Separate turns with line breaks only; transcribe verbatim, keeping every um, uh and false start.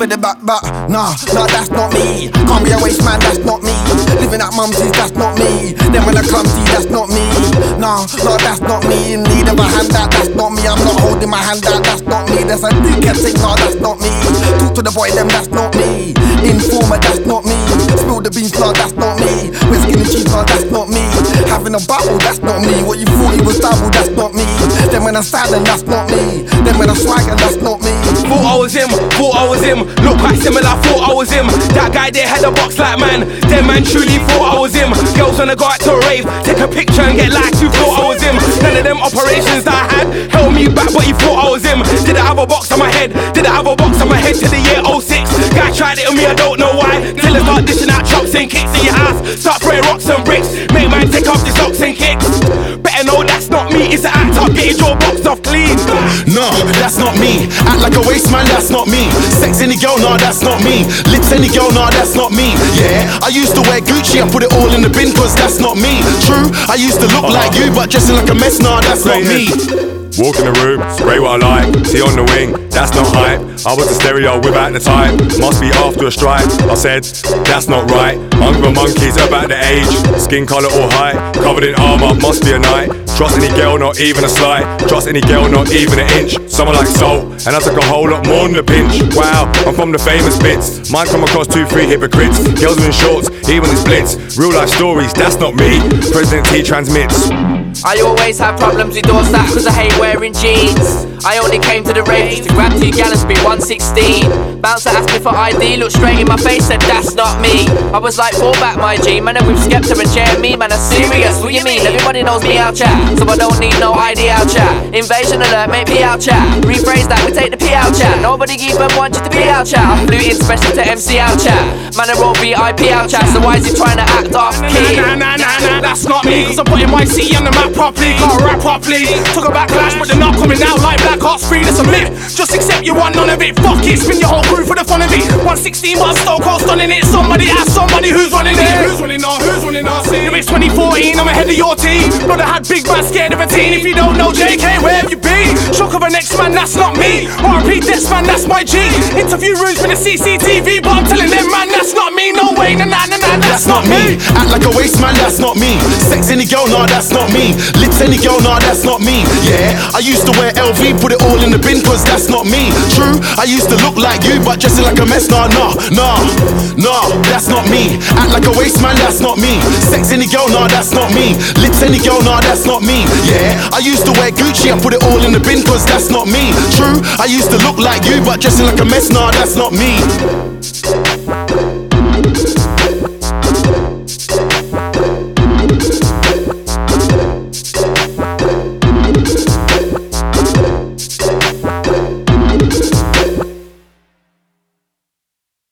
the back, back. Nah, nah, that's not me. Can't be a waste man, that's not me. Living at mum's, that's not me. Then when I clumsy, that's not me. Nah, nah, that's not me. In need of a hand out, that's not me. I'm not holding my hand out, that's not me. There's a dickhead thing, nah, that's not me. Talk to the boy, them, that's not me. Informer, that's not me. Spill the beans, nah, that's not me. Whiskey and cheese, nah, that's not me. Having a battle, that's not me. What you thought you was double, that's not me. Then when I'm silent, that's not me. Then when I'm swagging, that's not me.
Thought I was him, thought I was him. Look quite similar, thought I was him. That guy there had a box like man. Them man truly thought I was him. Girls wanna go out to a rave, take a picture and get likes. You thought I was him. None of them operations that I had held me back, but you thought I was him. Did I have a box on my head? Did I have a box on my head to the year oh six? Guy tried it on me, I don't know why. Till I start dishing out chops and kicks in your house. Start throwing rocks and bricks. Make man take off the socks and kicks. Better know that's not me. It's an act up, get your box off clean.
No, that's not me. Act like a waste man, that's not me. Sex any girl, nah, that's not me. Lips any girl, nah, that's not me. Yeah, I used to wear Gucci and put it all in the bin, cause that's not me. True, I used to look uh-huh. like you, but dressing like a mess, nah, that's not me.
Walk in the room, spray what I like. See on the wing, that's not hype. I was a stereo without the type. Must be after a strike. I said, that's not right. Hungry monkeys about the age. Skin colour or height. Covered in armour, must be a knight. Trust any girl, not even a slight. Trust any girl, not even an inch. Someone like Soul, and I took a whole lot more than a pinch. Wow, I'm from the famous bits. Mine come across two, three hypocrites. Girls in shorts, even it's blitz. Real life stories, that's not me. President T transmits.
I always have problems with doors that cause I hate wearing jeans. I only came to the rave just to grab two gallons, be one sixteen. Bouncer asked me for I D, looked straight in my face, said that's not me. I was like, fall back my G, man, I'm with Skepta and Jeremy, man, I'm serious, what you mean? Everybody knows me out chat, so I don't need no I D out chat. Invasion alert, make P out chat. Rephrase that, we take the P out chat. Nobody even want you to be out chat. I flew in special to M C out chat. Man, I roll V I P out chat, so why is he trying to act off key?
Nah, nah, nah, nah, nah, that's not me, cause I'm putting my C on the map properly, can't rap properly. Took a backlash, but they're not coming out like Black Ops three, that's a myth. Just accept you want none of it, fuck it, spin your whole crew for the fun of it. one sixteen, but I'm still cold stunning it. Somebody ask somebody who's running it. Who's running our, who's running our scene? If it's twenty fourteen, I'm ahead of your team. Brother had big man scared of a teen. If you don't know J K, where have you been? Shock of a next man, that's not me. R P Death man, that's my G. Interview rooms with the C C T V, but I'm telling them man, that's not me. No way, nah nah nah nah, that's, that's not me. me.
Act like a waste man, that's not me. Sex any girl, nah, that's not me. Lips any girl, nah, that's not me. Yeah, I used to wear L V, put it all in the bin, cause that's not me. True, I used to look like you, but dressing like a mess, nah, nah, nah, nah, that's not me. Act like a waste man, that's not me. Sex any girl, nah, that's not me. Lips any girl, nah, that's not me. Yeah, I used to wear Gucci and put it all in the bin, cause that's not me. True, I used to look like you, but dressing like a mess, nah, that's not me.